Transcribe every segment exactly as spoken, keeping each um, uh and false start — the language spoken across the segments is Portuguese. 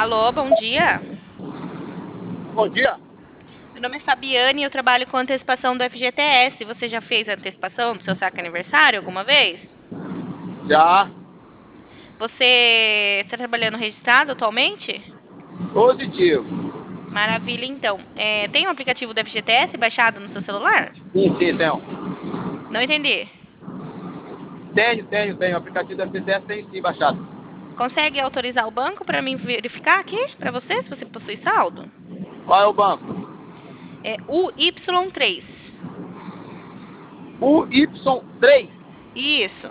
Alô, bom dia. Bom dia. Meu nome é Fabiane e eu trabalho com antecipação do F G T S. Você já fez a antecipação do seu saque aniversário alguma vez? Já. Você está trabalhando registrado atualmente? Positivo. Maravilha, então. É, tem um aplicativo do F G T S baixado no seu celular? Sim, sim, tenho. Não entendi. Tenho, tenho, tenho. O aplicativo da F G T S tem sim baixado. Consegue autorizar o banco para mim verificar aqui para você se você possui saldo? Qual é o banco? É U Y três. O Y três. Isso.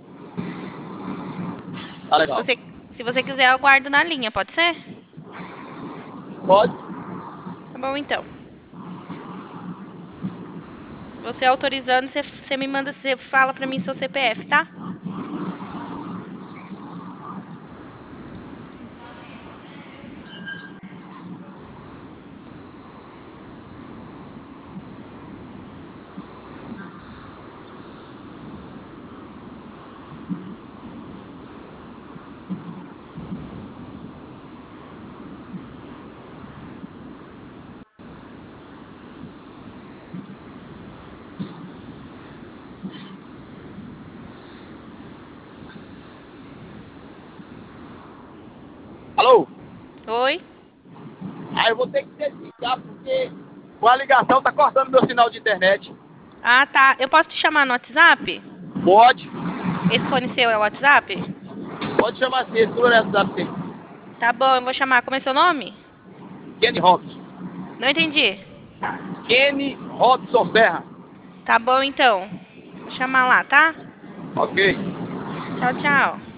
Tá Se legal. você, se você quiser, eu aguardo na linha, pode ser? Pode? Tá bom, então. Você autorizando, você, você me manda, você fala para mim seu C P F, tá? Alô? Oi? Aí eu vou ter que desligar porque com a ligação tá cortando meu sinal de internet. Ah, tá. Eu posso te chamar no WhatsApp? Pode? Esse fone seu é o WhatsApp? Pode chamar assim, esse número é WhatsApp sim. Tá bom, eu vou chamar. Como é seu nome? Kenny Robson. Não entendi. Kenny Robson Serra. Tá bom, então. Vou chamar lá, tá? Ok. Tchau, tchau.